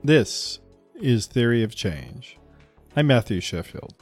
This is Theory of Change. I'm Matthew Sheffield.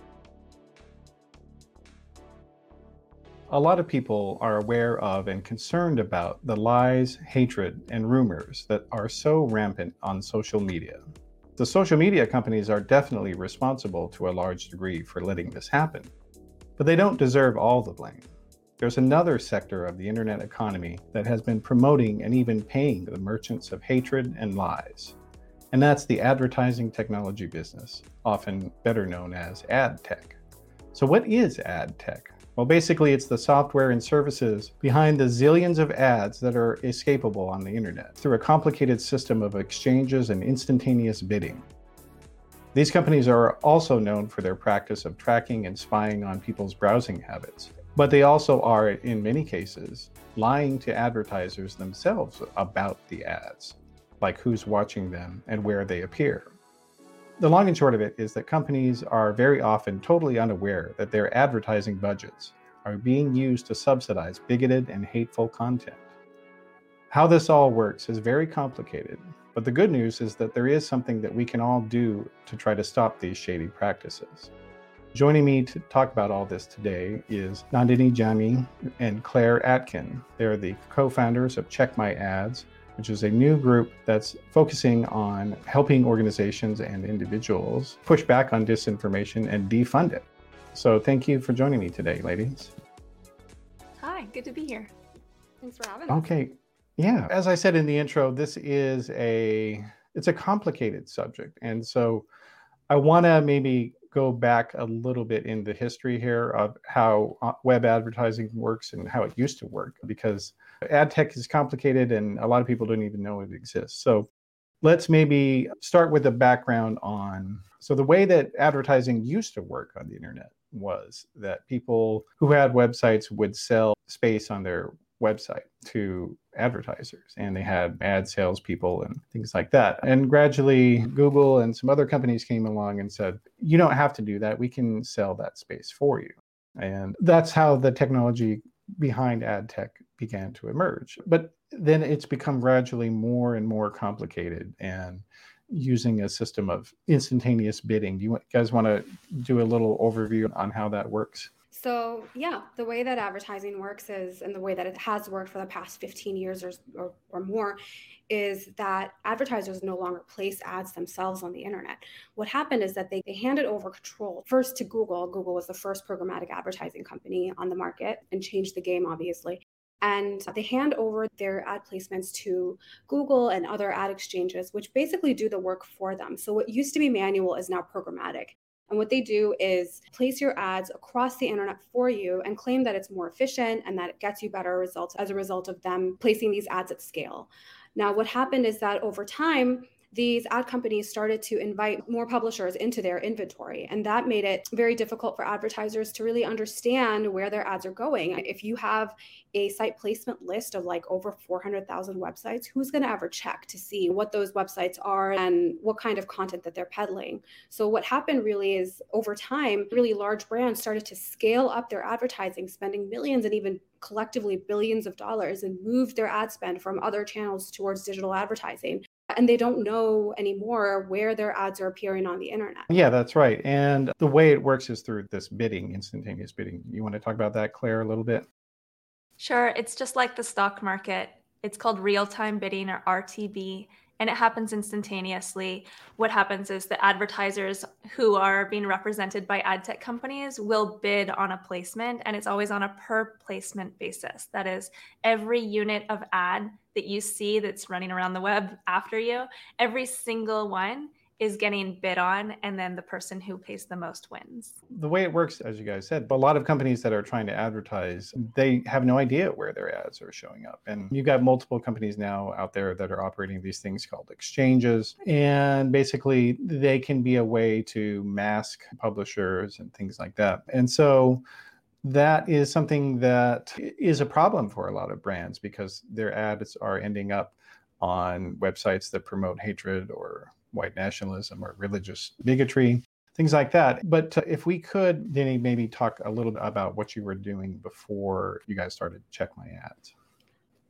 A lot of people are aware of and concerned about the lies, hatred, and rumors that are so rampant on social media. The social media companies are definitely responsible to a large degree for letting this happen, but they don't deserve all the blame. There's another sector of the internet economy that has been promoting and even paying the merchants of hatred and lies. And that's the advertising technology business, often better known as ad tech. So what is ad tech? Well, basically it's the software and services behind the zillions of ads that are escapable on the internet through a complicated system of exchanges and instantaneous bidding. These companies are also known for their practice of tracking and spying on people's browsing habits, but they also are, in many cases, lying to advertisers themselves about the ads, like who's watching them and where they appear. The long and short of it is that companies are very often totally unaware that their advertising budgets are being used to subsidize bigoted and hateful content. How this all works is very complicated, but the good news is that there is something that we can all do to try to stop these shady practices. Joining me to talk about all this today is Nandini Jami and Claire Atkin. They're the co-founders of Check My Ads, which is a new group that's focusing on helping organizations and individuals push back on disinformation and defund it. So thank you for joining me today, ladies. Hi, good to be here. Thanks for having us. Okay, yeah. As I said in the intro, this is it's a complicated subject. And so I want to maybe go back a little bit in the history here of how web advertising works and how it used to work, because ad tech is complicated and a lot of people don't even know it exists. So let's maybe start with a background on, so the way that advertising used to work on the internet was that people who had websites would sell space on their website to advertisers, and they had ad salespeople and things like that. And gradually Google and some other companies came along and said, you don't have to do that. We can sell that space for you. And that's how the technology behind ad tech began to emerge. But then it's become gradually more and more complicated and using a system of instantaneous bidding. Do you guys want to do a little overview on how that works? So yeah, the way that advertising works is, and the way that it has worked for the past 15 years or more, is that advertisers no longer place ads themselves on the internet. What happened is that they handed over control first to Google. Google was the first programmatic advertising company on the market and changed the game, obviously. And they hand over their ad placements to Google and other ad exchanges, which basically do the work for them. So what used to be manual is now programmatic. And what they do is place your ads across the internet for you and claim that it's more efficient and that it gets you better results as a result of them placing these ads at scale. Now, what happened is that over time, these ad companies started to invite more publishers into their inventory. And that made it very difficult for advertisers to really understand where their ads are going. If you have a site placement list of like over 400,000 websites, who's going to ever check to see what those websites are and what kind of content that they're peddling? So what happened really is over time, really large brands started to scale up their advertising, spending millions and even collectively billions of dollars, and moved their ad spend from other channels towards digital advertising. And they don't know anymore where their ads are appearing on the internet. Yeah, that's right. And the way it works is through this bidding, instantaneous bidding. You want to talk about that, Claire, a little bit? Sure. It's just like the stock market. It's called real-time bidding, or RTB, and it happens instantaneously. What happens is the advertisers who are being represented by ad tech companies will bid on a placement, and it's always on a per placement basis. That is, every unit of ad that you see that's running around the web after you, every single one is getting bid on, and then the person who pays the most wins. The way it works, as you guys said, a lot of companies that are trying to advertise, they have no idea where their ads are showing up. And you've got multiple companies now out there that are operating these things called exchanges. And basically, they can be a way to mask publishers and things like that. And so that is something that is a problem for a lot of brands, because their ads are ending up on websites that promote hatred or white nationalism or religious bigotry, things like that. But if we could, Denny, maybe talk a little bit about what you were doing before you guys started Check My Ads.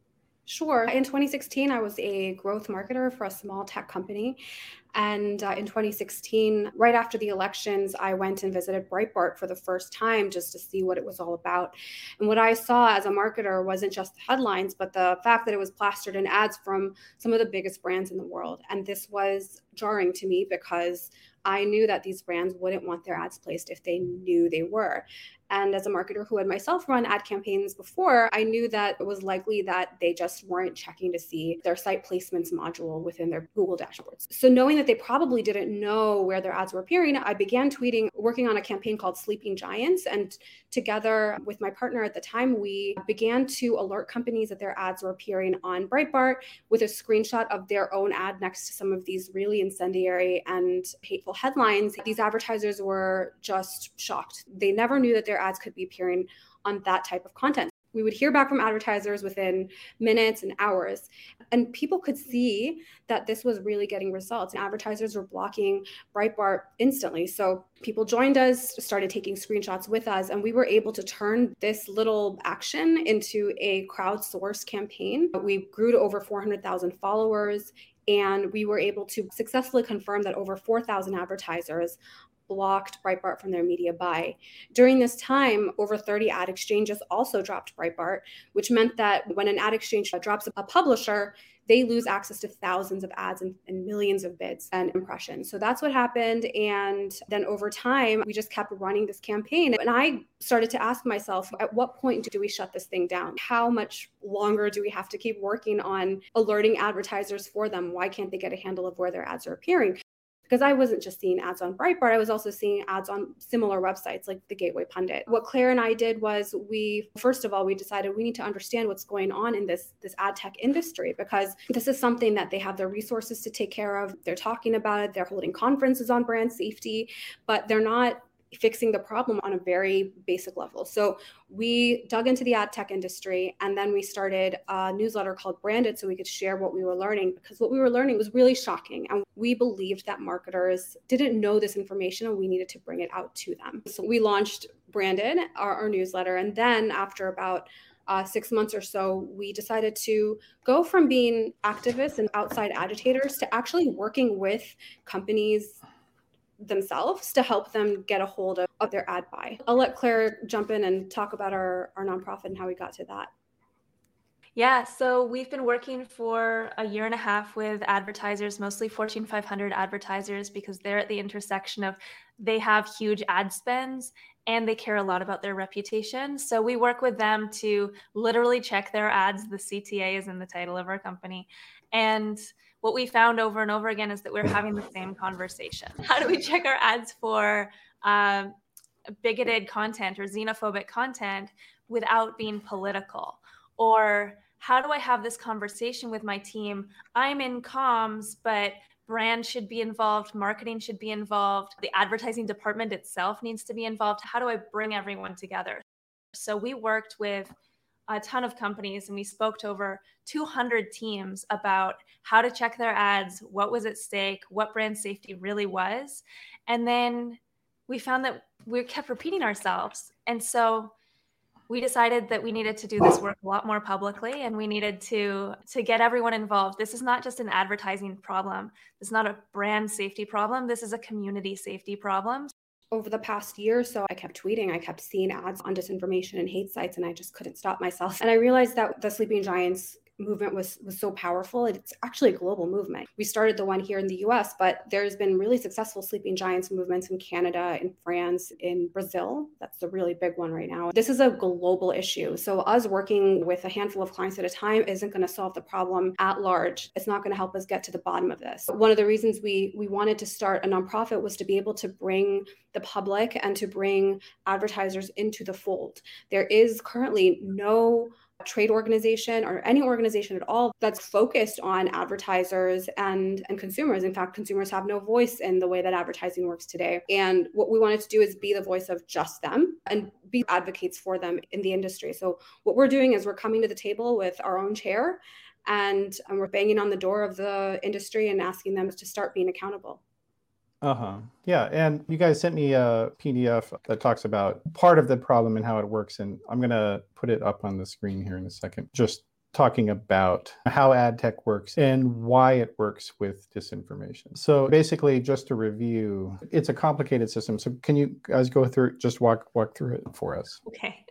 Sure. In 2016, I was a growth marketer for a small tech company. And in 2016, right after the elections, I went and visited Breitbart for the first time just to see what it was all about. And what I saw as a marketer wasn't just the headlines, but the fact that it was plastered in ads from some of the biggest brands in the world. And this was jarring to me because I knew that these brands wouldn't want their ads placed if they knew they were. And as a marketer who had myself run ad campaigns before, I knew that it was likely that they just weren't checking to see their site placements module within their Google dashboards. So knowing that they probably didn't know where their ads were appearing, I began tweeting, working on a campaign called Sleeping Giants. And together with my partner at the time, we began to alert companies that their ads were appearing on Breitbart with a screenshot of their own ad next to some of these really incendiary and hateful headlines. These advertisers were just shocked. They never knew that their ads could be appearing on that type of content. We would hear back from advertisers within minutes and hours, and people could see that this was really getting results. And advertisers were blocking Breitbart instantly. So people joined us, started taking screenshots with us, and we were able to turn this little action into a crowdsourced campaign. We grew to over 400,000 followers, and we were able to successfully confirm that over 4,000 advertisers blocked Breitbart from their media buy. During this time, over 30 ad exchanges also dropped Breitbart, which meant that when an ad exchange drops a publisher, they lose access to thousands of ads and millions of bids and impressions. So that's what happened. And then over time, we just kept running this campaign. And I started to ask myself, at what point do we shut this thing down? How much longer do we have to keep working on alerting advertisers for them? Why can't they get a handle of where their ads are appearing? Because I wasn't just seeing ads on Breitbart, I was also seeing ads on similar websites like the Gateway Pundit. What Claire and I did was first of all, we decided we need to understand what's going on in this ad tech industry, because this is something that they have the resources to take care of. They're talking about it. They're holding conferences on brand safety, but they're not fixing the problem on a very basic level. So we dug into the ad tech industry, and then we started a newsletter called Branded so we could share what we were learning, because what we were learning was really shocking. And we believed that marketers didn't know this information and we needed to bring it out to them. So we launched Branded, our newsletter. And then after about 6 months or so, we decided to go from being activists and outside agitators to actually working with companies themselves to help them get a hold of their ad buy. I'll let Claire jump in and talk about our nonprofit and how we got to that. Yeah, so we've been working for a year and a half with advertisers, mostly Fortune 500 advertisers, because they're at the intersection of they have huge ad spends and they care a lot about their reputation. So we work with them to literally check their ads. The CTA is in the title of our company. And what we found over and over again is that we're having the same conversation. How do we check our ads for bigoted content or xenophobic content without being political? Or how do I have this conversation with my team? I'm in comms, but brand should be involved, marketing should be involved, the advertising department itself needs to be involved. How do I bring everyone together? So we worked with a ton of companies and we spoke to over 200 teams about how to check their ads, what was at stake, what brand safety really was. And then we found that we kept repeating ourselves. And so we decided that we needed to do this work a lot more publicly, and we needed to get everyone involved. This is not just an advertising problem. This is not a brand safety problem. This is a community safety problem. Over the past year or so, I kept tweeting. I kept seeing ads on disinformation and hate sites, and I just couldn't stop myself. And I realized that the Sleeping Giants movement was so powerful. It's actually a global movement. We started the one here in the US, but there's been really successful Sleeping Giants movements in Canada, in France, in Brazil. That's the really big one right now. This is a global issue. So us working with a handful of clients at a time isn't going to solve the problem at large. It's not going to help us get to the bottom of this. One of the reasons we wanted to start a nonprofit was to be able to bring the public and to bring advertisers into the fold. There is currently no trade organization or any organization at all that's focused on advertisers and consumers. In fact, consumers have no voice in the way that advertising works today. And what we wanted to do is be the voice of just them and be advocates for them in the industry. So what we're doing is we're coming to the table with our own chair and we're banging on the door of the industry and asking them to start being accountable. Yeah. And you guys sent me a PDF that talks about part of the problem and how it works. And I'm going to put it up on the screen here in a second. Just talking about how ad tech works and why it works with disinformation. So basically, just to review, it's a complicated system. So can you guys go through, just walk through it for us? Okay.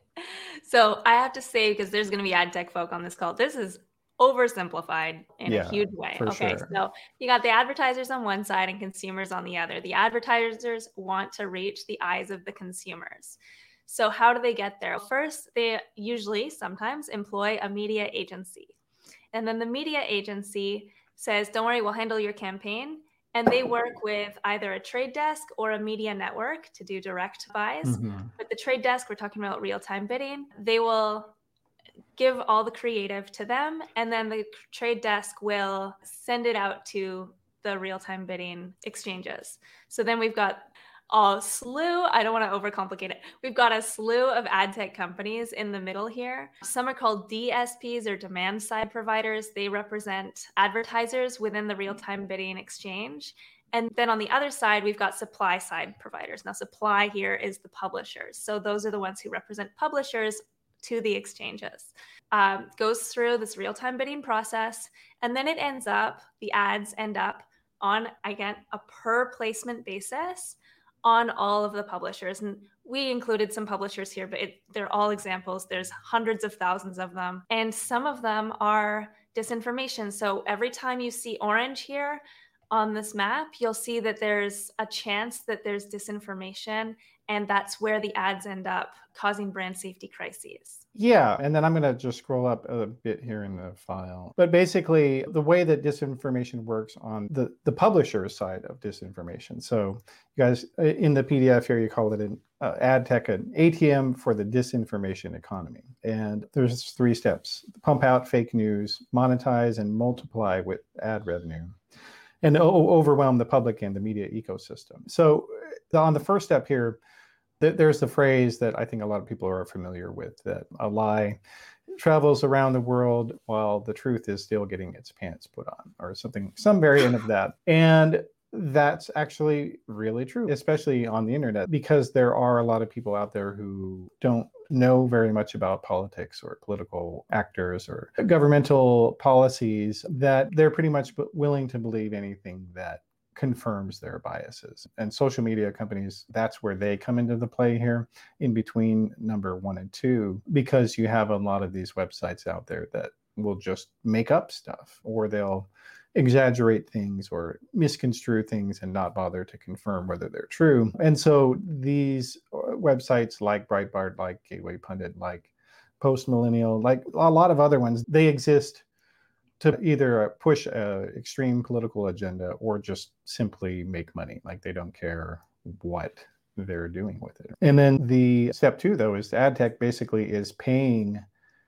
So I have to say, because there's going to be ad tech folk on this call, this is oversimplified in a huge way. Okay. Sure. So you got the advertisers on one side and consumers on the other. The advertisers want to reach the eyes of the consumers. So how do they get there? First, they usually sometimes employ a media agency. And then the media agency says, don't worry, we'll handle your campaign. And they work with either a trade desk or a media network to do direct buys. With the trade desk, we're talking about real-time bidding. They will give all the creative to them, and then the trade desk will send it out to the real-time bidding exchanges. So then we've got a slew, I don't want to overcomplicate it. We've got a slew of ad tech companies in the middle here. Some are called DSPs, or demand side providers. They represent advertisers within the real-time bidding exchange. And then on the other side, we've got supply side providers. Now, supply here is the publishers. So those are the ones who represent publishers to the exchanges. Goes through this real-time bidding process, and then the ads end up on, again, a per placement basis on all of the publishers. And we included some publishers here, but they're all examples. There's hundreds of thousands of them. And some of them are disinformation. So every time you see orange here on this map, you'll see that there's a chance that there's disinformation, and that's where the ads end up causing brand safety crises. Yeah, and then I'm going to just scroll up a bit here in the file. But basically, the way that disinformation works on the publisher side of disinformation. So you guys, in the PDF here, you call it an ad tech, an ATM for the disinformation economy. And there's 3 steps: pump out fake news, monetize and multiply with ad revenue, and overwhelm the public and the media ecosystem. So on the first step here, there's the phrase that I think a lot of people are familiar with, that a lie travels around the world while the truth is still getting its pants put on, or some variant of that. And that's actually really true, especially on the internet, because there are a lot of people out there who don't know very much about politics or political actors or governmental policies, that they're pretty much willing to believe anything that confirms their biases. And social media companies, that's where they come into the play here, in between number 1 and 2, because you have a lot of these websites out there that will just make up stuff, or they'll exaggerate things or misconstrue things and not bother to confirm whether they're true. And so these websites like Breitbart, like Gateway Pundit, like Post Millennial, like a lot of other ones, they exist to either push an extreme political agenda or just simply make money. Like, they don't care what they're doing with it. And then the step 2, though, is ad tech basically is paying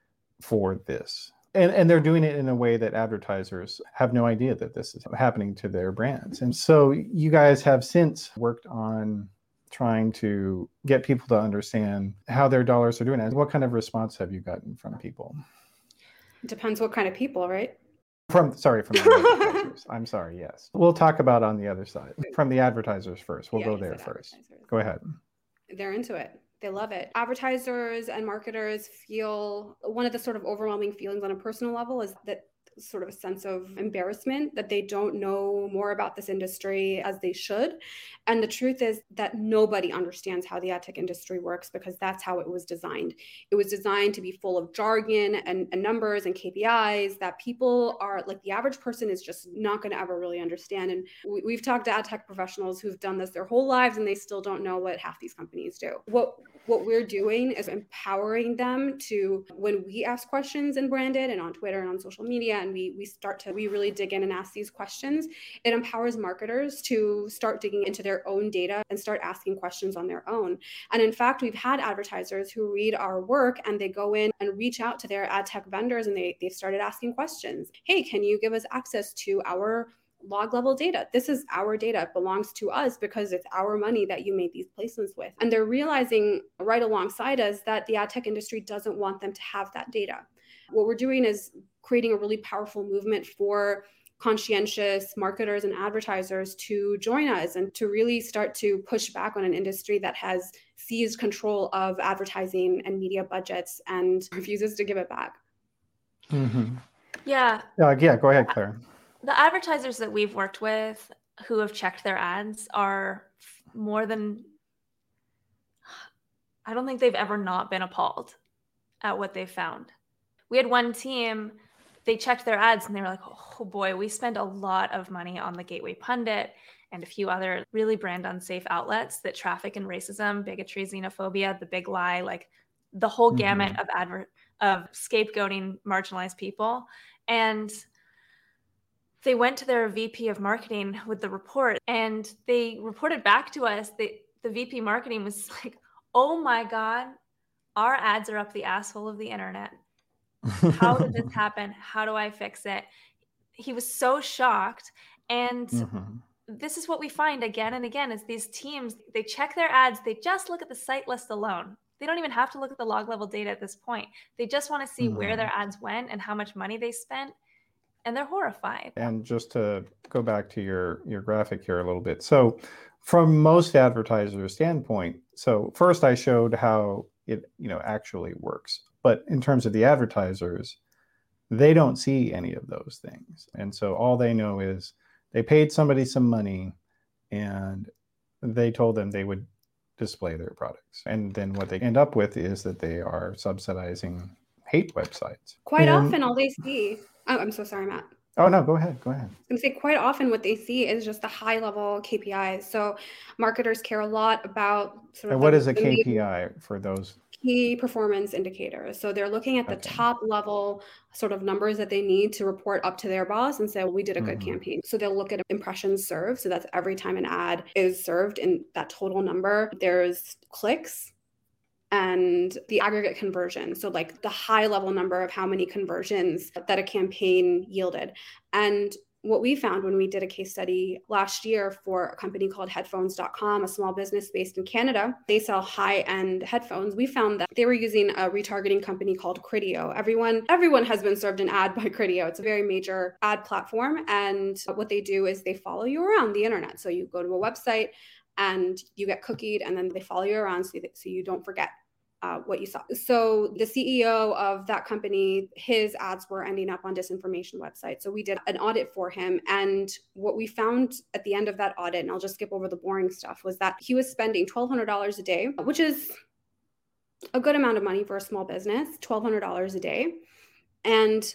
for this. And they're doing it in a way that advertisers have no idea that this is happening to their brands. And so you guys have since worked on trying to get people to understand how their dollars are doing it. What kind of response have you gotten from people? Depends what kind of people, right? From the advertisers. I'm sorry, yes. We'll talk about on the other side. From the advertisers first. We'll go there first. Go ahead. They're into it. They love it. Advertisers and marketers feel, one of the sort of overwhelming feelings on a personal level is that sort of a sense of embarrassment that they don't know more about this industry as they should. And the truth is that nobody understands how the ad tech industry works, because that's how it was designed. It was designed to be full of jargon and numbers and KPIs that people are, like, the average person is just not going to ever really understand. And we've talked to ad tech professionals who've done this their whole lives, and they still don't know what half these companies do. What we're doing is empowering them to, when we ask questions in Branded and on Twitter and on social media, and we really dig in and ask these questions, it empowers marketers to start digging into their own data and start asking questions on their own. And in fact, we've had advertisers who read our work and they go in and reach out to their ad tech vendors, and they've started asking questions. Hey, can you give us access to our log level data? This is our data. It belongs to us because it's our money that you made these placements with. And they're realizing right alongside us that the ad tech industry doesn't want them to have that data. What we're doing is creating a really powerful movement for conscientious marketers and advertisers to join us and to really start to push back on an industry that has seized control of advertising and media budgets and refuses to give it back. Mm-hmm. Yeah. Yeah, go ahead, Claire. The advertisers that we've worked with who have checked their ads are more than, I don't think they've ever not been appalled at what they found. We had one team, they checked their ads and they were like, oh boy, we spent a lot of money on the Gateway Pundit and a few other really brand unsafe outlets that traffic in racism, bigotry, xenophobia, the big lie, like the whole gamut of scapegoating marginalized people. And they went to their VP of marketing with the report and they reported back to us that the VP marketing was like, oh my God, our ads are up the asshole of the internet. How did this happen? How do I fix it? He was so shocked. And this is what we find again and again is these teams, they check their ads. They just look at the site list alone. They don't even have to look at the log level data at this point. They just want to see where their ads went and how much money they spent. And they're horrified. And just to go back to your graphic here a little bit. So from most advertisers' standpoint, so first I showed how it actually works. But in terms of the advertisers, they don't see any of those things. And so all they know is they paid somebody some money and they told them they would display their products. And then what they end up with is that they are subsidizing hate websites. Quite often all they see, I'm so sorry, Matt. Oh, no, go ahead. I was going to say quite often what they see is just the high level KPIs. So marketers care a lot about and what is a KPI for those? Key performance indicators. So they're looking at the top level sort of numbers that they need to report up to their boss and say, well, we did a good campaign. So they'll look at impressions served. So that's every time an ad is served in that total number. There's clicks and the aggregate conversion. So like the high level number of how many conversions that a campaign yielded. And what we found when we did a case study last year for a company called headphones.com, a small business based in Canada, they sell high-end headphones. We found that they were using a retargeting company called Criteo. Everyone has been served an ad by Criteo. It's a very major ad platform. And what they do is they follow you around the internet. So you go to a website and you get cookied and then they follow you around so you don't forget what you saw. So the CEO of that company, his ads were ending up on disinformation websites. So we did an audit for him. And what we found at the end of that audit, and I'll just skip over the boring stuff, was that he was spending $1,200 a day, which is a good amount of money for a small business, $1,200 a day. And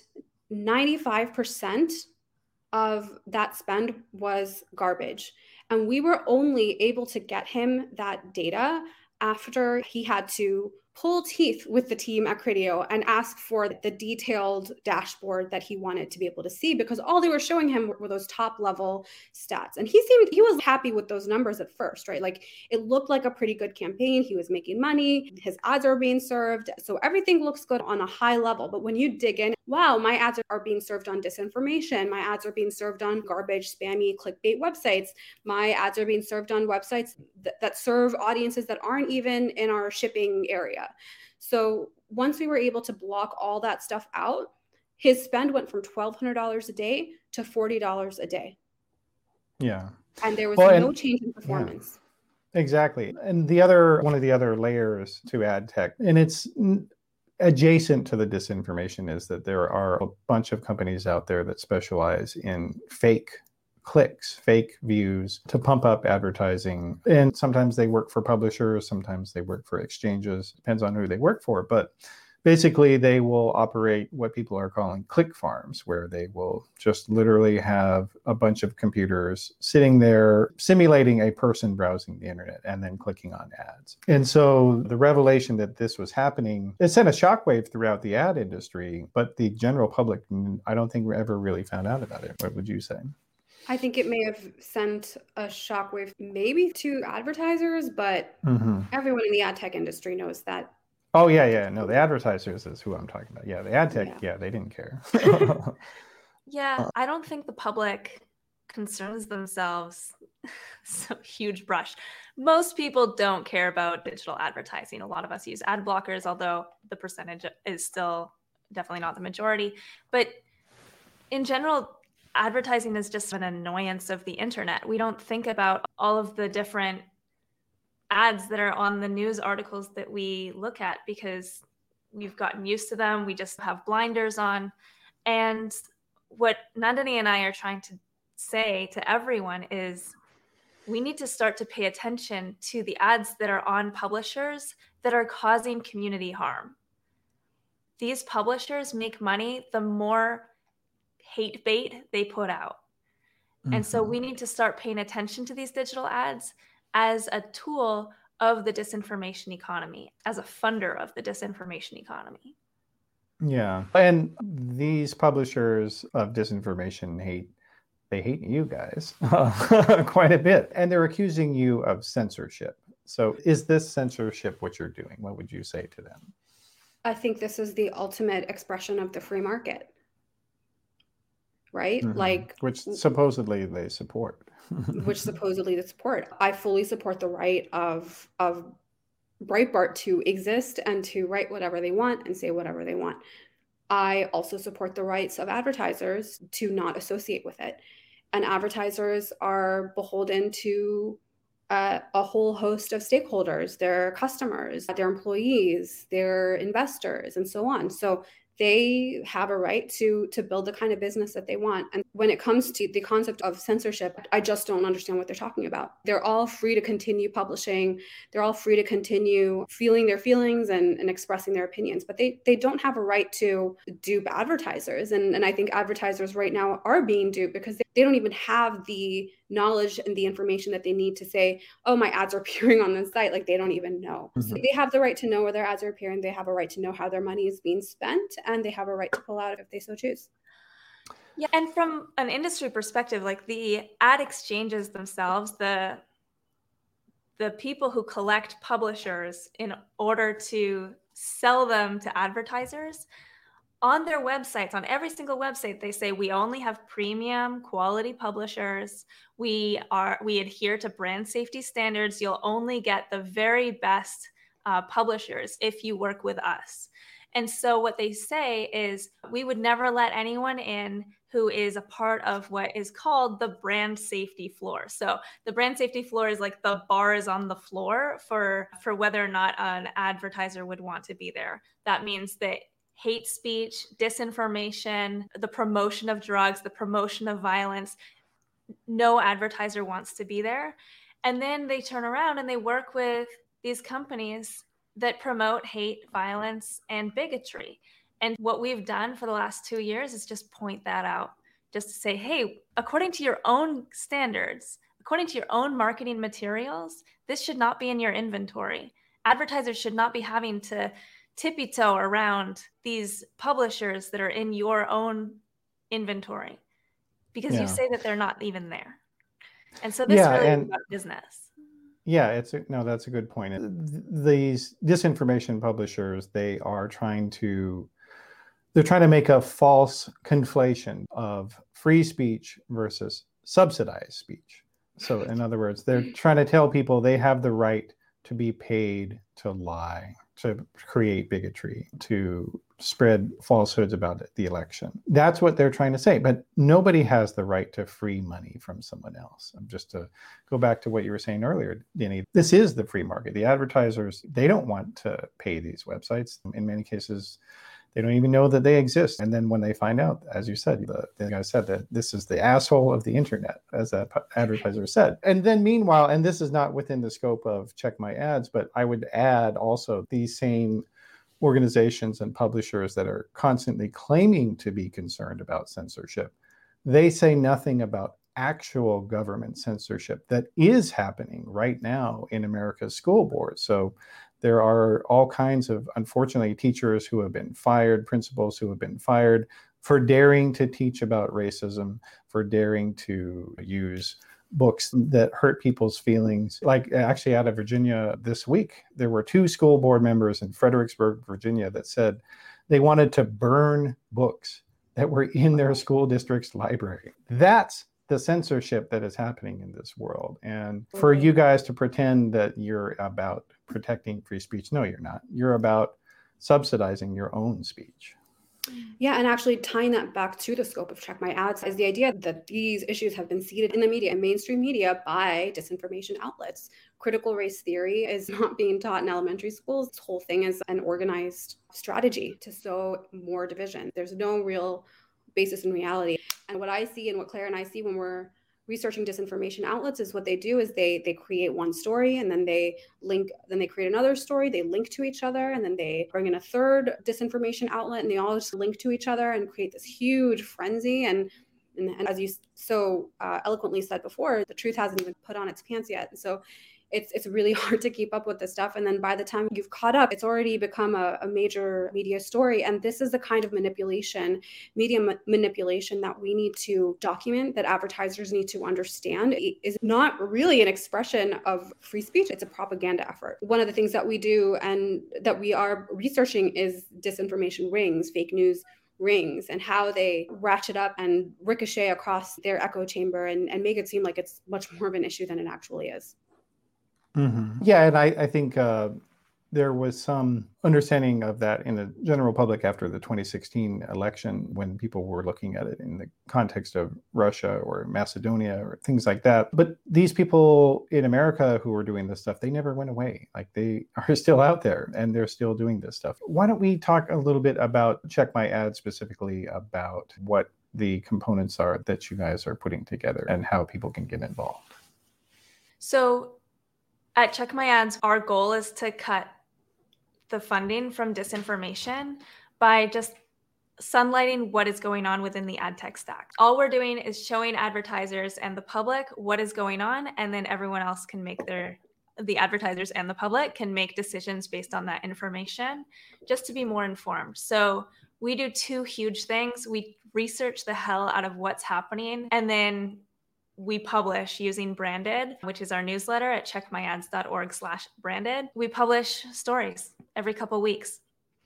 95% of that spend was garbage. And we were only able to get him that data after he had to pull teeth with the team at Criteo and ask for the detailed dashboard that he wanted to be able to see, because all they were showing him were those top level stats. And he was happy with those numbers at first, right? Like it looked like a pretty good campaign. He was making money. His ads are being served. So everything looks good on a high level. But when you dig in, wow, my ads are being served on disinformation. My ads are being served on garbage, spammy, clickbait websites. My ads are being served on websites that serve audiences that aren't even in our shipping area. So once we were able to block all that stuff out, his spend went from $1,200 a day to $40 a day. Yeah. And there was no change in performance. Yeah, exactly. And one of the other layers to ad tech, and it's adjacent to the disinformation, is that there are a bunch of companies out there that specialize in fake clicks, fake views to pump up advertising. And sometimes they work for publishers, sometimes they work for exchanges, depends on who they work for. But basically they will operate what people are calling click farms, where they will just literally have a bunch of computers sitting there simulating a person browsing the internet and then clicking on ads. And so the revelation that this was happening, it sent a shockwave throughout the ad industry, but the general public, I don't think ever really found out about it. What would you say? I think it may have sent a shockwave maybe to advertisers, but everyone in the ad tech industry knows that. Oh, yeah. No, the advertisers is who I'm talking about. Yeah, the ad tech, they didn't care. Yeah, I don't think the public concerns themselves. So huge brush. Most people don't care about digital advertising. A lot of us use ad blockers, although the percentage is still definitely not the majority. But in general, advertising is just an annoyance of the internet. We don't think about all of the different ads that are on the news articles that we look at because we've gotten used to them. We just have blinders on. And what Nandini and I are trying to say to everyone is we need to start to pay attention to the ads that are on publishers that are causing community harm. These publishers make money the more hate bait they put out. And so we need to start paying attention to these digital ads as a tool of the disinformation economy, as a funder of the disinformation economy. Yeah. And these publishers of disinformation they hate you guys quite a bit. And they're accusing you of censorship. So is this censorship what you're doing? What would you say to them? I think this is the ultimate expression of the free market. Right? Which supposedly they support. Which supposedly they support. I fully support the right of Breitbart to exist and to write whatever they want and say whatever they want. I also support the rights of advertisers to not associate with it. And advertisers are beholden to a whole host of stakeholders, their customers, their employees, their investors, and so on. So they have a right to build the kind of business that they want. And when it comes to the concept of censorship, I just don't understand what they're talking about. They're all free to continue publishing. They're all free to continue feeling their feelings and expressing their opinions, but they don't have a right to dupe advertisers. And I think advertisers right now are being duped because they don't even have the knowledge and the information that they need to say, oh, my ads are appearing on this site. Like, they don't even know. So they have the right to know where their ads are appearing. They have a right to know how their money is being spent, and they have a right to pull out if they so choose. Yeah, and from an industry perspective, like the ad exchanges themselves, the people who collect publishers in order to sell them to advertisers, on their websites, on every single website, they say we only have premium quality publishers. We adhere to brand safety standards. You'll only get the very best publishers if you work with us. And so what they say is we would never let anyone in who is a part of what is called the brand safety floor. So the brand safety floor is like the bars on the floor for whether or not an advertiser would want to be there. That means that hate speech, disinformation, the promotion of drugs, the promotion of violence, no advertiser wants to be there. And then they turn around and they work with these companies that promote hate, violence, and bigotry. And what we've done for the last 2 years is just point that out, just to say, hey, according to your own standards, according to your own marketing materials, this should not be in your inventory. Advertisers should not be having to tippy-toe around these publishers that are in your own inventory because you say that they're not even there. And so this really is about business. Yeah, that's a good point. These disinformation publishers, they're trying to make a false conflation of free speech versus subsidized speech. So in other words, they're trying to tell people they have the right to be paid to lie, to create bigotry, to spread falsehoods about the election. That's what they're trying to say. But nobody has the right to free money from someone else. Just to go back to what you were saying earlier, Denny, this is the free market. The advertisers, they don't want to pay these websites. In many cases, they don't even know that they exist. And then when they find out, as you said, the guy said that this is the asshole of the internet, as that advertiser said. And then meanwhile, and this is not within the scope of Check My Ads, but I would add also these same organizations and publishers that are constantly claiming to be concerned about censorship, they say nothing about actual government censorship that is happening right now in America's school boards. So there are all kinds of, unfortunately, teachers who have been fired, principals who have been fired for daring to teach about racism, for daring to use books that hurt people's feelings. Like actually out of Virginia this week, there were 2 school board members in Fredericksburg, Virginia, that said they wanted to burn books that were in their school district's library. That's the censorship that is happening in this world. And for you guys to pretend that you're about protecting free speech, no, you're not. You're about subsidizing your own speech. Yeah, and actually tying that back to the scope of Check My Ads is the idea that these issues have been seeded in the media and mainstream media by disinformation outlets. Critical race theory is not being taught in elementary schools. This whole thing is an organized strategy to sow more division. There's no real basis in reality. And what I see and what Claire and I see when we're researching disinformation outlets is what they do is they create one story and then they create another story, they link to each other, and then they bring in a third disinformation outlet and they all just link to each other and create this huge frenzy. And as you so eloquently said before, the truth hasn't even put on its pants yet. So it's really hard to keep up with this stuff. And then by the time you've caught up, it's already become a major media story. And this is the kind of media manipulation that we need to document, that advertisers need to understand. It is not really an expression of free speech. It's a propaganda effort. One of the things that we do and that we are researching is disinformation rings, fake news rings, and how they ratchet up and ricochet across their echo chamber and make it seem like it's much more of an issue than it actually is. Mm-hmm. Yeah, and I think there was some understanding of that in the general public after the 2016 election, when people were looking at it in the context of Russia or Macedonia or things like that. But these people in America who were doing this stuff, they never went away. Like, they are still out there and they're still doing this stuff. Why don't we talk a little bit about Check My Ad, specifically about what the components are that you guys are putting together and how people can get involved? So at Check My Ads, our goal is to cut the funding from disinformation by just sunlighting what is going on within the ad tech stack. All we're doing is showing advertisers and the public what is going on, and then everyone else can make the advertisers and the public can make decisions based on that information, just to be more informed. So we do two huge things. We research the hell out of what's happening, and then we publish using Branded, which is our newsletter at checkmyads.org/branded. We publish stories every couple weeks,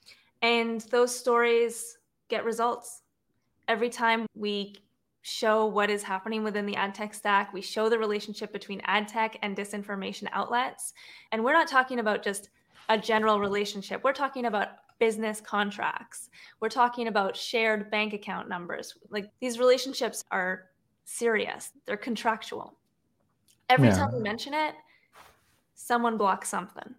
and those stories get results. Every time we show what is happening within the ad tech stack, we show the relationship between ad tech and disinformation outlets. And we're not talking about just a general relationship. We're talking about business contracts. We're talking about shared bank account numbers. Like, these relationships are serious. They're contractual. Every time we mention it, someone blocks something.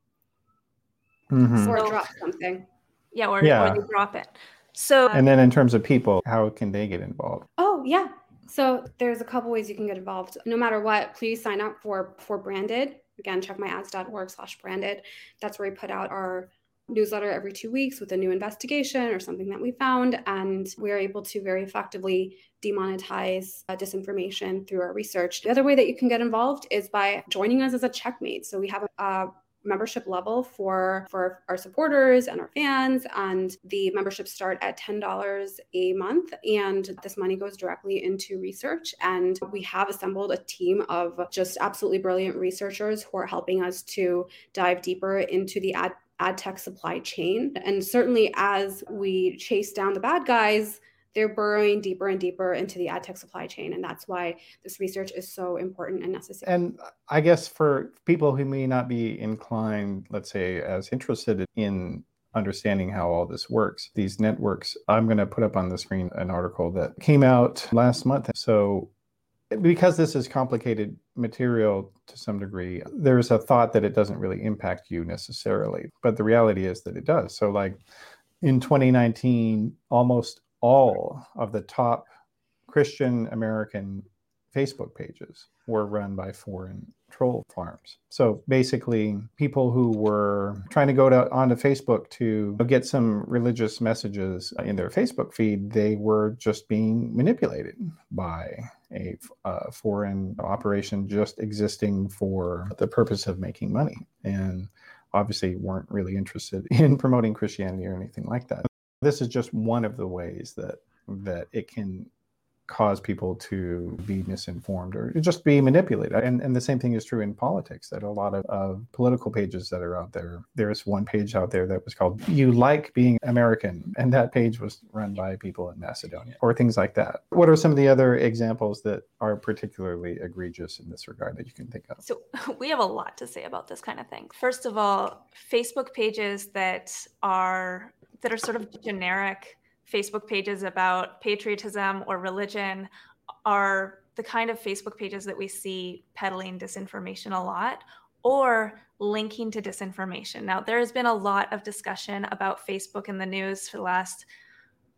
Mm-hmm. Or drop something. Yeah, or they drop it. So, and then in terms of people, how can they get involved? Oh, yeah. So there's a couple ways you can get involved. No matter what, please sign up for Branded. Again, checkmyads.org/branded. That's where we put out our newsletter every 2 weeks with a new investigation or something that we found. And we're able to very effectively demonetize disinformation through our research. The other way that you can get involved is by joining us as a checkmate. So we have a membership level for our supporters and our fans, and the memberships start at $10 a month, and this money goes directly into research. And we have assembled a team of just absolutely brilliant researchers who are helping us to dive deeper into the ad tech supply chain. And certainly as we chase down the bad guys, they're burrowing deeper and deeper into the ad tech supply chain. And that's why this research is so important and necessary. And I guess for people who may not be inclined, let's say, as interested in understanding how all this works, these networks, I'm going to put up on the screen an article that came out last month. So because this is complicated material to some degree, there's a thought that it doesn't really impact you necessarily. But the reality is that it does. So like in 2019, almost all of the top Christian American Facebook pages were run by foreign troll farms. So basically, people who were trying to go onto Facebook to get some religious messages in their Facebook feed, they were just being manipulated by a foreign operation just existing for the purpose of making money, and obviously weren't really interested in promoting Christianity or anything like that. This is just one of the ways that it can cause people to be misinformed or just be manipulated. And the same thing is true in politics, that a lot of political pages that are out there. There's one page out there that was called "You Like Being American," and that page was run by people in Macedonia, or things like that. What are some of the other examples that are particularly egregious in this regard that you can think of? So we have a lot to say about this kind of thing. First of all, Facebook pages that are sort of generic Facebook pages about patriotism or religion are the kind of Facebook pages that we see peddling disinformation a lot, or linking to disinformation. Now, there has been a lot of discussion about Facebook in the news for the last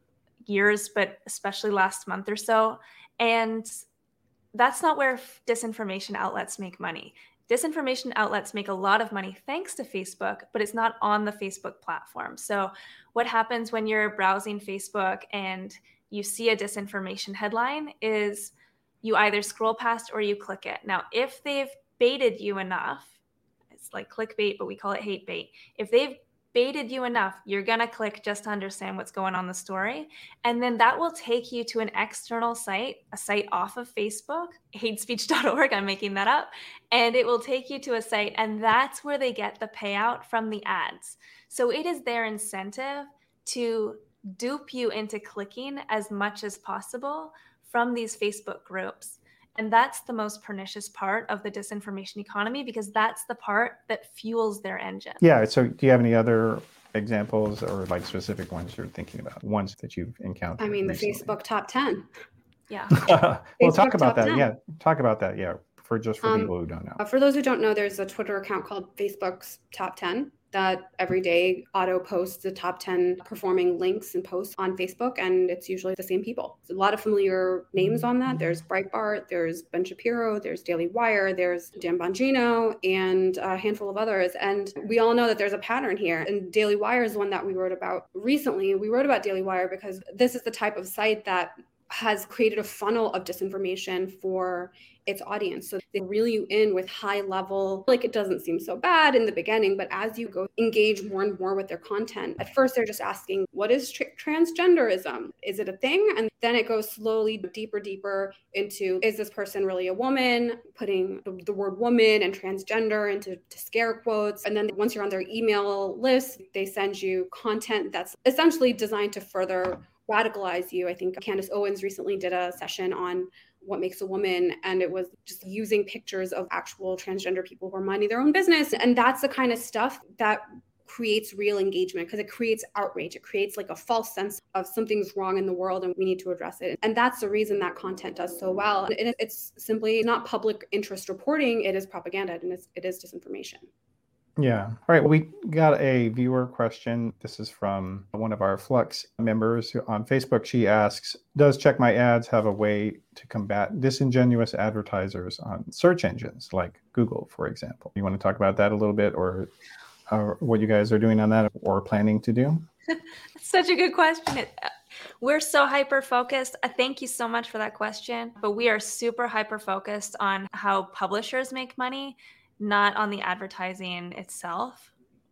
years, but especially last month or so. And that's not where disinformation outlets make money. Disinformation outlets make a lot of money thanks to Facebook, but it's not on the Facebook platform. So what happens when you're browsing Facebook and you see a disinformation headline is you either scroll past or you click it. Now, if they've baited you enough, it's like clickbait, but we call it hate bait. If they've baited you enough, you're going to click just to understand what's going on in the story. And then that will take you to an external site, a site off of Facebook, hatespeech.org, I'm making that up. And it will take you to a site, and that's where they get the payout from the ads. So it is their incentive to dupe you into clicking as much as possible from these Facebook groups. And that's the most pernicious part of the disinformation economy, because that's the part that fuels their engine. Yeah. So do you have any other examples or like specific ones you're thinking about, ones that you've encountered? I mean, recently? the Facebook top 10. Yeah. Well, talk about that. 10. Yeah. Talk about that. Yeah. For people who don't know. For those who don't know, there's a Twitter account called Facebook's Top 10 that every day auto posts the top 10 performing links and posts on Facebook, and it's usually the same people. There's a lot of familiar names on that. There's Breitbart, there's Ben Shapiro, there's Daily Wire, there's Dan Bongino, and a handful of others. And we all know that there's a pattern here. And Daily Wire is one that we wrote about recently. We wrote about Daily Wire because this is the type of site that has created a funnel of disinformation for its audience. So they reel you in with high level, like it doesn't seem so bad in the beginning, but as you go engage more and more with their content, at first they're just asking, what is transgenderism? Is it a thing? And then it goes slowly deeper into, is this person really a woman? Putting the word woman and transgender into scare quotes. And then once you're on their email list, they send you content that's essentially designed to further radicalize you. I think Candace Owens recently did a session on what makes a woman, and it was just using pictures of actual transgender people who are minding their own business. And that's the kind of stuff that creates real engagement, because it creates outrage. It creates like a false sense of something's wrong in the world and we need to address it. And that's the reason that content does so well. And it's simply not public interest reporting, it is propaganda, and it is disinformation. Yeah. All right. We got a viewer question. This is from one of our Flux members on Facebook. She asks, does Check My Ads have a way to combat disingenuous advertisers on search engines like Google, for example? You want to talk about that a little bit, or what you guys are doing on that or planning to do? Such a good question. We're so hyper-focused. Thank you so much for that question. But we are super hyper-focused on how publishers make money, not on the advertising itself.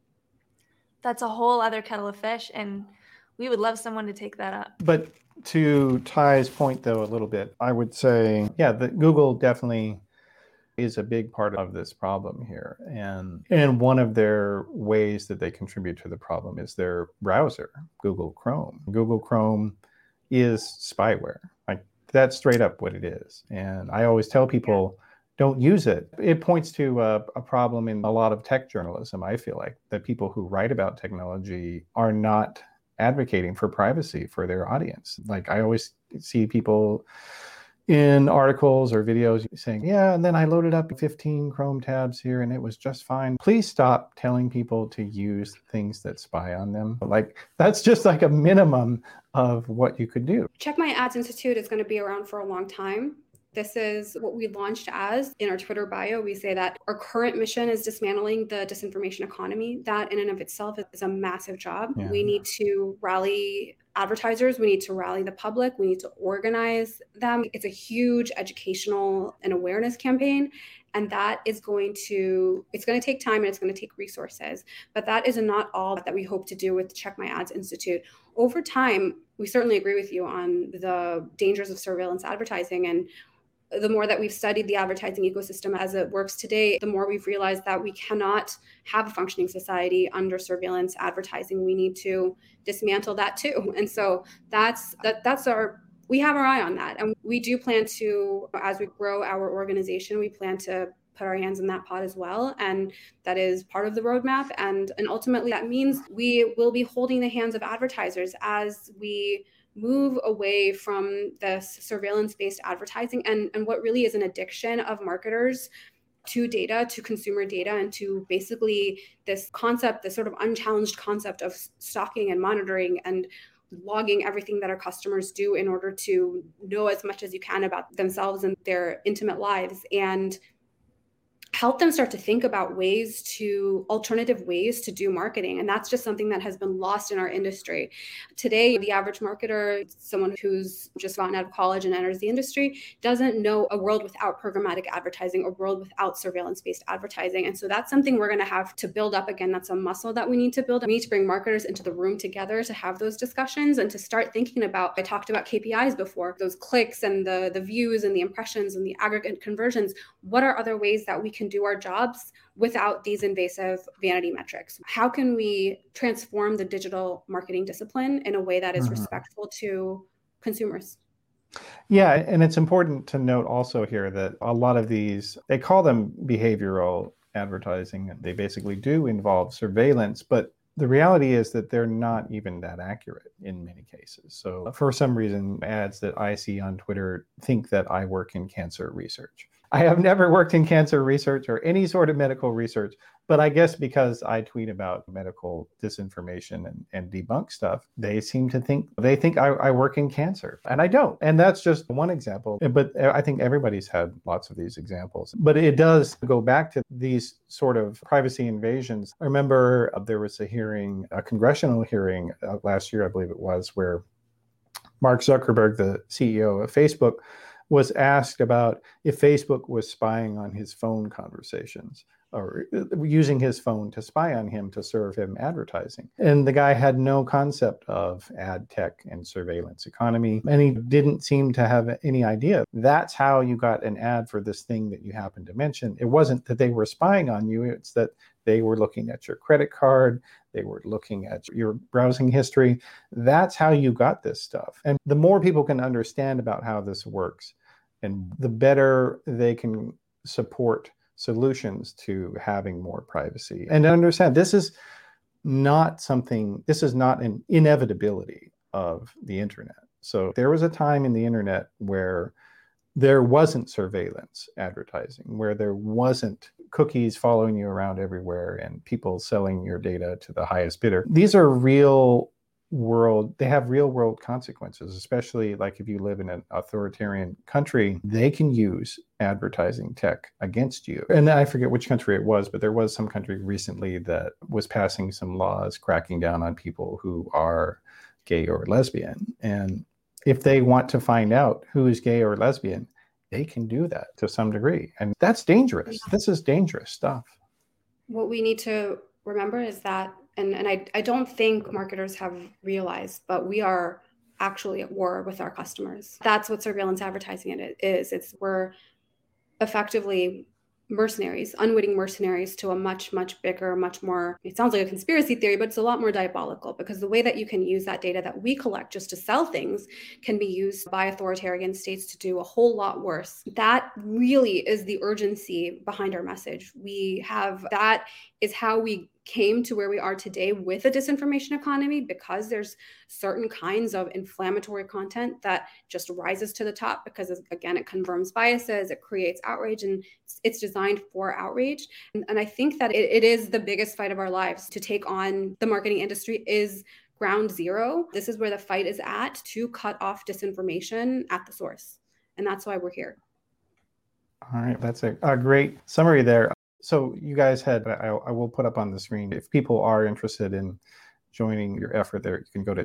That's a whole other kettle of fish, and we would love someone to take that up. But to Ty's point, though, a little bit, I would say, yeah, Google definitely is a big part of this problem here. And one of their ways that they contribute to the problem is their browser, Google Chrome. Google Chrome is spyware. Like, that's straight up what it is. And I always tell people, don't use it. It points to a problem in a lot of tech journalism, I feel like, that people who write about technology are not advocating for privacy for their audience. Like, I always see people in articles or videos saying, yeah, and then I loaded up 15 Chrome tabs here and it was just fine. Please stop telling people to use things that spy on them. Like, that's just like a minimum of what you could do. Check My Ads Institute is going to be around for a long time. This is what we launched as. In our Twitter bio, we say that our current mission is dismantling the disinformation economy. That in and of itself is a massive job. Yeah. We need to rally advertisers. We need to rally the public. We need to organize them. It's a huge educational and awareness campaign. And that is it's going to take time and it's going to take resources. But that is not all that we hope to do with Check My Ads Institute. Over time, we certainly agree with you on the dangers of surveillance advertising. And the more that we've studied the advertising ecosystem as it works today, the more we've realized that we cannot have a functioning society under surveillance advertising. We need to dismantle that too. And so we have our eye on that. And we do plan to, as we grow our organization, we plan to put our hands in that pot as well. And that is part of the roadmap. And ultimately that means we will be holding the hands of advertisers as we move away from this surveillance-based advertising and what really is an addiction of marketers to data, to consumer data, and to basically this concept, this sort of unchallenged concept of stalking and monitoring and logging everything that our customers do in order to know as much as you can about themselves and their intimate lives, and help them start to think about alternative ways to do marketing. And that's just something that has been lost in our industry. Today, the average marketer, someone who's just gotten out of college and enters the industry, doesn't know a world without programmatic advertising, a world without surveillance-based advertising. And so that's something we're going to have to build up again. That's a muscle that we need to build. We need to bring marketers into the room together to have those discussions and to start thinking about, I talked about KPIs before, those clicks and the views and the impressions and the aggregate conversions. What are other ways that we can do our jobs without these invasive vanity metrics? How can we transform the digital marketing discipline in a way that is respectful to consumers? Yeah, and it's important to note also here that a lot of these, they call them behavioral advertising. They basically do involve surveillance, but the reality is that they're not even that accurate in many cases. So for some reason, ads that I see on Twitter think that I work in cancer research. I have never worked in cancer research or any sort of medical research, but I guess because I tweet about medical disinformation and debunk stuff, they seem to think, I work in cancer, and I don't. And that's just one example. But I think everybody's had lots of these examples. But it does go back to these sort of privacy invasions. I remember there was a congressional hearing last year, I believe it was, where Mark Zuckerberg, the CEO of Facebook, was asked about if Facebook was spying on his phone conversations or using his phone to spy on him to serve him advertising. And the guy had no concept of ad tech and surveillance economy, and he didn't seem to have any idea. That's how you got an ad for this thing that you happened to mention. It wasn't that they were spying on you, it's that they were looking at your credit card, they were looking at your browsing history. That's how you got this stuff. And the more people can understand about how this works, and the better they can support solutions to having more privacy. And to understand, this is not an inevitability of the internet. So there was a time in the internet where there wasn't surveillance advertising, where there wasn't cookies following you around everywhere and people selling your data to the highest bidder. These are they have real world consequences, especially like if you live in an authoritarian country, they can use advertising tech against you. And I forget which country it was, but there was some country recently that was passing some laws cracking down on people who are gay or lesbian. And if they want to find out who is gay or lesbian, they can do that to some degree. And that's dangerous. This is dangerous stuff. What we need to remember is that, and I don't think marketers have realized, but we are actually at war with our customers. That's what surveillance advertising is. We're effectively mercenaries, unwitting mercenaries to a much, much bigger, much more, it sounds like a conspiracy theory, but it's a lot more diabolical, because the way that you can use that data that we collect just to sell things can be used by authoritarian states to do a whole lot worse. That really is the urgency behind our message. That is how we came to where we are today with a disinformation economy, because there's certain kinds of inflammatory content that just rises to the top because, again, it confirms biases, it creates outrage, and it's designed for outrage. And I think that it is the biggest fight of our lives. To take on the marketing industry is ground zero. This is where the fight is at, to cut off disinformation at the source. And that's why we're here. All right, that's a great summary there. So you guys I will put up on the screen, if people are interested in joining your effort there, you can go to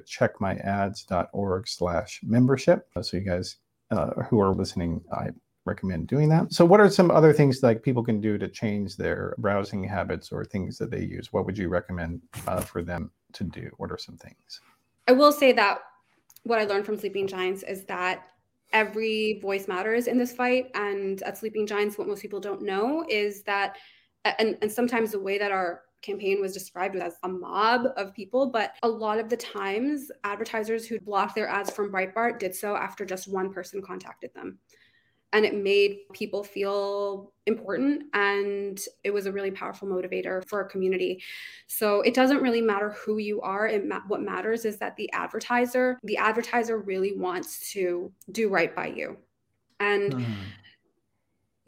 checkmyads.org/membership. So you guys who are listening, I recommend doing that. So what are some other things like people can do to change their browsing habits or things that they use? What would you recommend for them to do? What are some things? I will say that what I learned from Sleeping Giants is that every voice matters in this fight. And at Sleeping Giants, what most people don't know is that, and sometimes the way that our campaign was described as a mob of people, but a lot of the times advertisers who blocked their ads from Breitbart did so after just one person contacted them. And it made people feel important, and it was a really powerful motivator for a community. So it doesn't really matter who you are. What matters is that the advertiser really wants to do right by you. And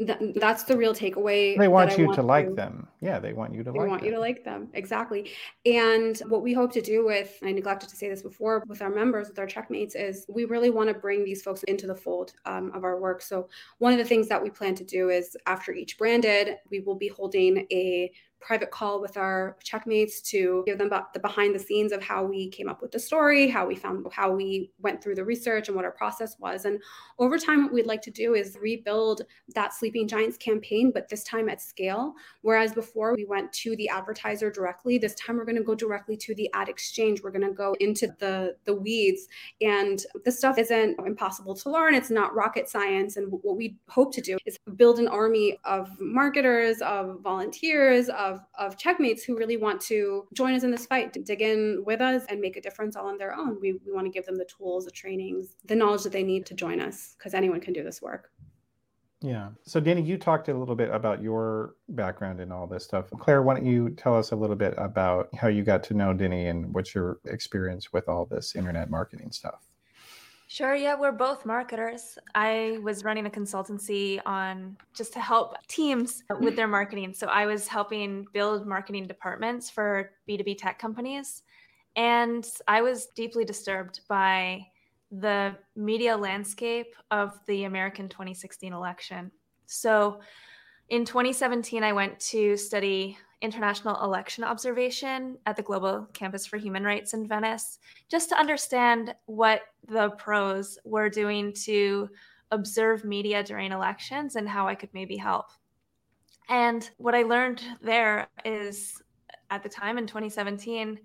That's the real takeaway. They want that I you want to like them. Yeah, they want you to They like want them. you to like them. Exactly. And what we hope to do with, I neglected to say this before, with our members, with our checkmates, is we really want to bring these folks into the fold of our work. So one of the things that we plan to do is after each branded, we will be holding a private call with our checkmates to give them the behind the scenes of how we came up with the story, how we went through the research and what our process was. And over time, what we'd like to do is rebuild that Sleeping Giants campaign, but this time at scale. Whereas before we went to the advertiser directly, this time we're going to go directly to the ad exchange. We're going to go into the weeds. And this stuff isn't impossible to learn. It's not rocket science. And what we hope to do is build an army of marketers, of volunteers, of checkmates who really want to join us in this fight, to dig in with us and make a difference all on their own. We want to give them the tools, the trainings, the knowledge that they need to join us, because anyone can do this work. Yeah. So Danny, you talked a little bit about your background in all this stuff. Claire, why don't you tell us a little bit about how you got to know Denny and what's your experience with all this internet marketing stuff? Sure. Yeah, we're both marketers. I was running a consultancy on just to help teams with their marketing. So I was helping build marketing departments for B2B tech companies. And I was deeply disturbed by the media landscape of the American 2016 election. So in 2017, I went to study international election observation at the Global Campus for Human Rights in Venice, just to understand what the pros were doing to observe media during elections and how I could maybe help. And what I learned there is, at the time in 2017,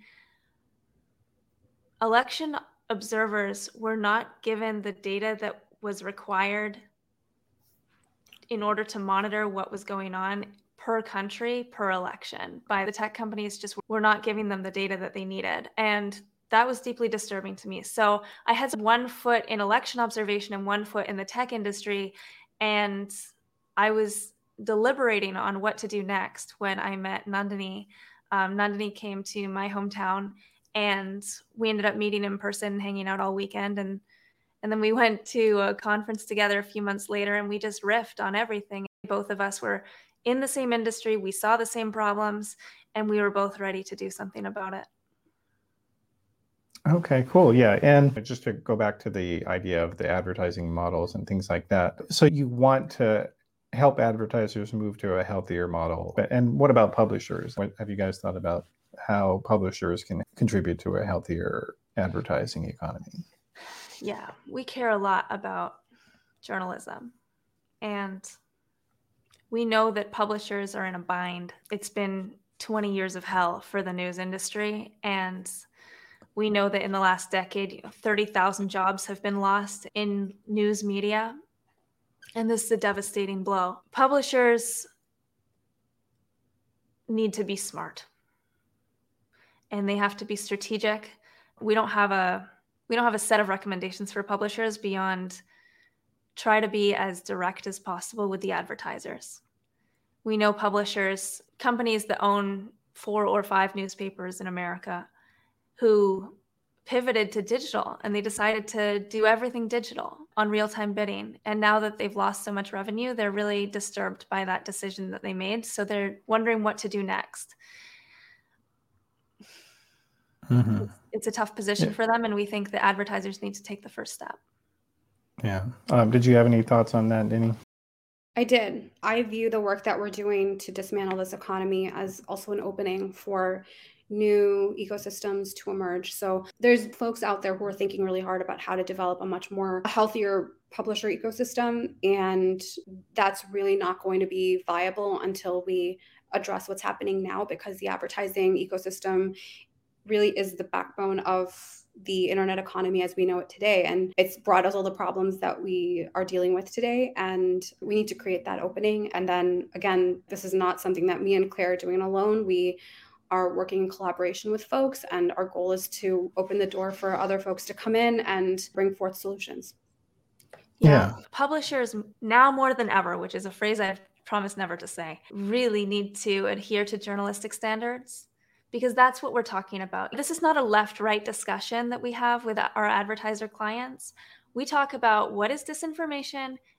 election observers were not given the data that was required in order to monitor what was going on per country, per election. By the tech companies just were not giving them the data that they needed. And that was deeply disturbing to me. So I had one foot in election observation and one foot in the tech industry. And I was deliberating on what to do next when I met Nandini. Nandini came to my hometown and we ended up meeting in person, hanging out all weekend. And then we went to a conference together a few months later and we just riffed on everything. Both of us were in the same industry. We saw the same problems and we were both ready to do something about it. Okay, cool. Yeah. And just to go back to the idea of the advertising models and things like that. So you want to help advertisers move to a healthier model. And what about publishers? What have you guys thought about how publishers can contribute to a healthier advertising economy? Yeah, we care a lot about journalism. And we know that publishers are in a bind. It's been 20 years of hell for the news industry. And we know that in the last decade, 30,000 jobs have been lost in news media. And this is a devastating blow. Publishers need to be smart. And they have to be strategic. We don't have a set of recommendations for publishers beyond try to be as direct as possible with the advertisers. We know publishers, companies that own 4 or 5 newspapers in America, who pivoted to digital and they decided to do everything digital on real-time bidding. And now that they've lost so much revenue, they're really disturbed by that decision that they made. So they're wondering what to do next. Mm-hmm. It's a tough position for them, and we think the advertisers need to take the first step. Yeah. Did you have any thoughts on that, Denny? I did. I view the work that we're doing to dismantle this economy as also an opening for new ecosystems to emerge. So there's folks out there who are thinking really hard about how to develop a much more healthier publisher ecosystem. And that's really not going to be viable until we address what's happening now, because the advertising ecosystem really is the backbone of the internet economy as we know it today. And it's brought us all the problems that we are dealing with today. And we need to create that opening. And then again, this is not something that me and Claire are doing alone. We are working in collaboration with folks. And our goal is to open the door for other folks to come in and bring forth solutions. Yeah. Publishers now more than ever, which is a phrase I've promised never to say, really need to adhere to journalistic standards. Because that's what we're talking about. This is not a left-right discussion that we have with our advertiser clients. We talk about what is disinformation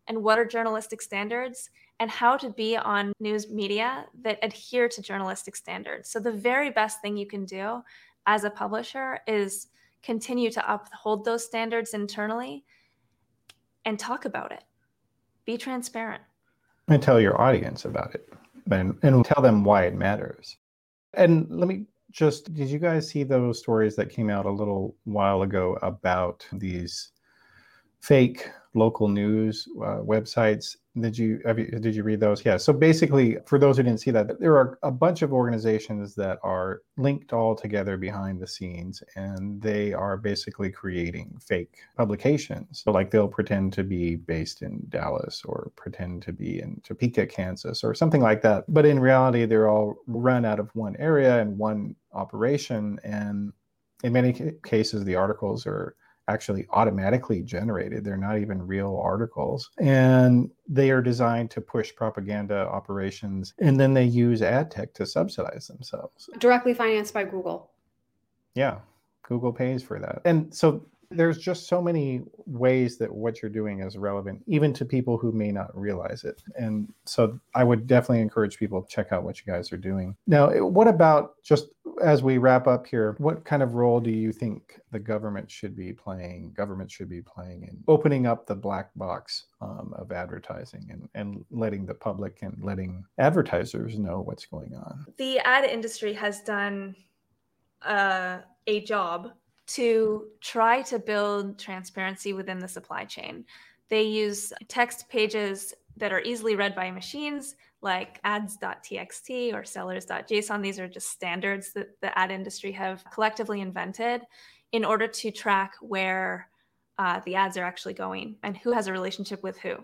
and what are journalistic standards and how to be on news media that adhere to journalistic standards. So the very best thing you can do as a publisher is continue to uphold those standards internally and talk about it. Be transparent. And tell your audience about it and tell them why it matters. And let me just, did you guys see those stories that came out a little while ago about these fake local news websites? Did you read those? Yeah. So basically, for those who didn't see that, there are a bunch of organizations that are linked all together behind the scenes, and they are basically creating fake publications. So like they'll pretend to be based in Dallas or pretend to be in Topeka, Kansas, or something like that. But in reality, they're all run out of one area and one operation. And in many cases, the articles are actually automatically generated. They're not even real articles. And they are designed to push propaganda operations. And then they use ad tech to subsidize themselves. Directly financed by Google. Yeah, Google pays for that. And so there's just so many ways that what you're doing is relevant, even to people who may not realize it. And so I would definitely encourage people to check out what you guys are doing. Now, what about, just as we wrap up here, what kind of role do you think the government should be playing in opening up the black box of advertising and letting the public and letting advertisers know what's going on? The ad industry has done a job to try to build transparency within the supply chain. They use text pages that are easily read by machines, like ads.txt or sellers.json. These are just standards that the ad industry have collectively invented in order to track where the ads are actually going and who has a relationship with who.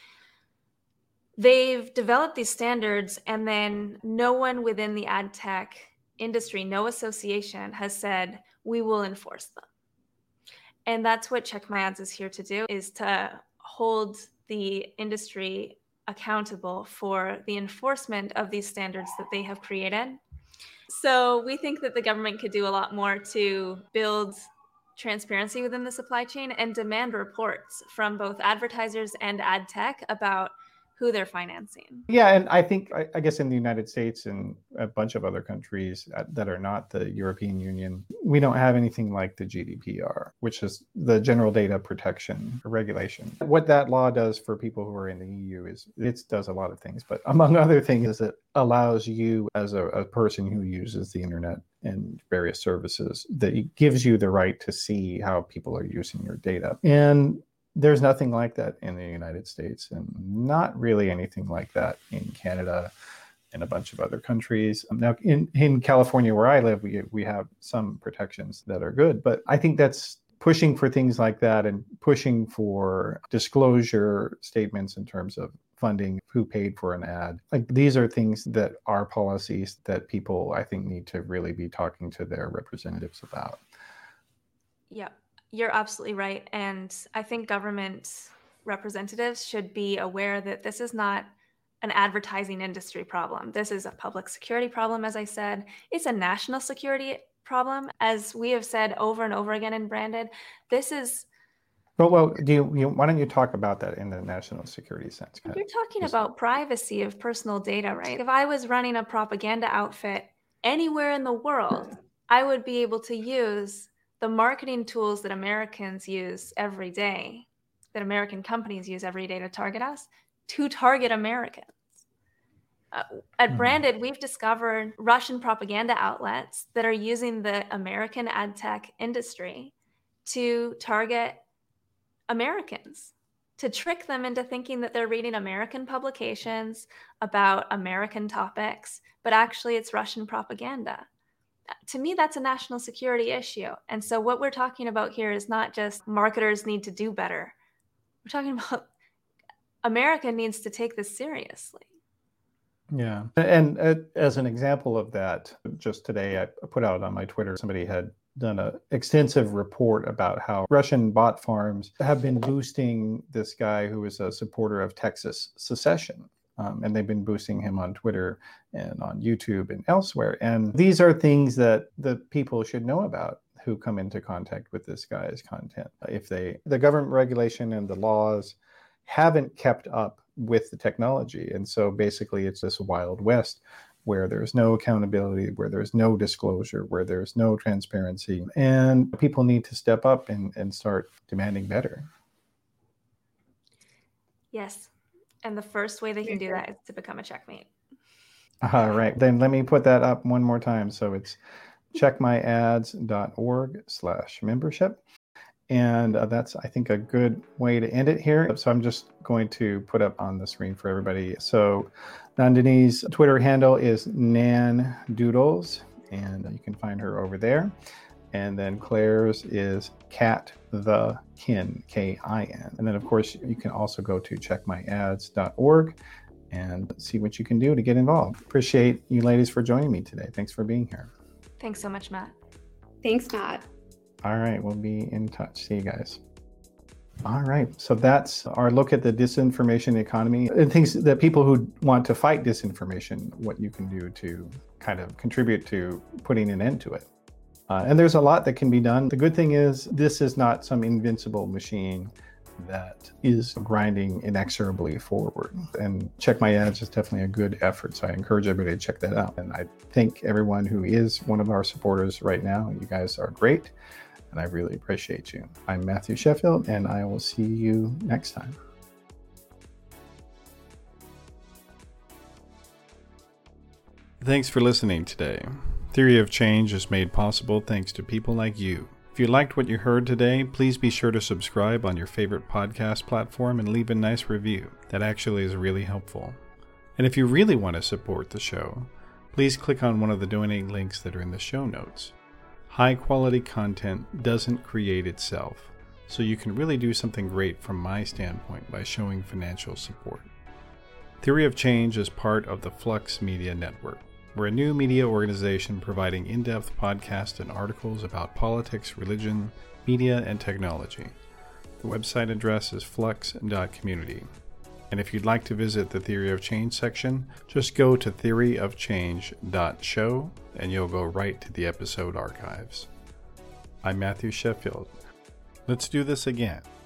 They've developed these standards, and then no one within the ad tech industry, no association, has said, we will enforce them. And that's what Check My Ads is here to do, is to hold the industry accountable for the enforcement of these standards that they have created. So we think that the government could do a lot more to build transparency within the supply chain and demand reports from both advertisers and ad tech about who they're financing. Yeah, and I think, I guess in the United States and a bunch of other countries that are not the European Union, we don't have anything like the GDPR, which is the General Data Protection Regulation. What that law does for people who are in the EU is it does a lot of things, but among other things, it allows you as a person who uses the internet and various services, that it gives you the right to see how people are using your data. And there's nothing like that in the United States, and not really anything like that in Canada and a bunch of other countries. Now, in California, where I live, we have some protections that are good, but I think that's pushing for things like that and pushing for disclosure statements in terms of funding, who paid for an ad. Like, these are things that are policies that people, I think, need to really be talking to their representatives about. Yeah. You're absolutely right. And I think government representatives should be aware that this is not an advertising industry problem. This is a public security problem, as I said. It's a national security problem, as we have said over and over again in Branded. This is... Well, why don't you talk about that in the national security sense? You're talking about privacy of personal data, right? If I was running a propaganda outfit anywhere in the world, I would be able to use the marketing tools that Americans use every day, that American companies use every day to target us, to target Americans. At Branded, we've discovered Russian propaganda outlets that are using the American ad tech industry to target Americans, to trick them into thinking that they're reading American publications about American topics, but actually it's Russian propaganda. To me, that's a national security issue. And so what we're talking about here is not just marketers need to do better. We're talking about America needs to take this seriously. Yeah. And as an example of that, just today, I put out on my Twitter, somebody had done an extensive report about how Russian bot farms have been boosting this guy who is a supporter of Texas secession. And they've been boosting him on Twitter and on YouTube and elsewhere. And these are things that the people should know about who come into contact with this guy's content. If the government regulation and the laws haven't kept up with the technology. And so basically it's this Wild West where there's no accountability, where there's no disclosure, where there's no transparency. And people need to step up and start demanding better. Yes. And the first way they can do that is to become a checkmate. All right. Then let me put that up one more time. So it's checkmyads.org/membership. And that's, I think, a good way to end it here. So I'm just going to put up on the screen for everybody. So Nandini's Twitter handle is nandoodles, and you can find her over there. And then Claire's is CatTheKin, K-I-N. And then, of course, you can also go to checkmyads.org and see what you can do to get involved. Appreciate you ladies for joining me today. Thanks for being here. Thanks so much, Matt. Thanks, Matt. All right, we'll be in touch. See you guys. All right, so that's our look at the disinformation economy and things that people who want to fight disinformation, what you can do to kind of contribute to putting an end to it. And there's a lot that can be done. The good thing is this is not some invincible machine that is grinding inexorably forward. And Check My Ads is definitely a good effort. So I encourage everybody to check that out. And I thank everyone who is one of our supporters right now. You guys are great. And I really appreciate you. I'm Matthew Sheffield, and I will see you next time. Thanks for listening today. Theory of Change is made possible thanks to people like you. If you liked what you heard today, please be sure to subscribe on your favorite podcast platform and leave a nice review. That actually is really helpful. And if you really want to support the show, please click on one of the donating links that are in the show notes. High quality content doesn't create itself, so you can really do something great from my standpoint by showing financial support. Theory of Change is part of the Flux Media Network. We're a new media organization providing in-depth podcasts and articles about politics, religion, media, and technology. The website address is flux.community. And if you'd like to visit the Theory of Change section, just go to theoryofchange.show and you'll go right to the episode archives. I'm Matthew Sheffield. Let's do this again.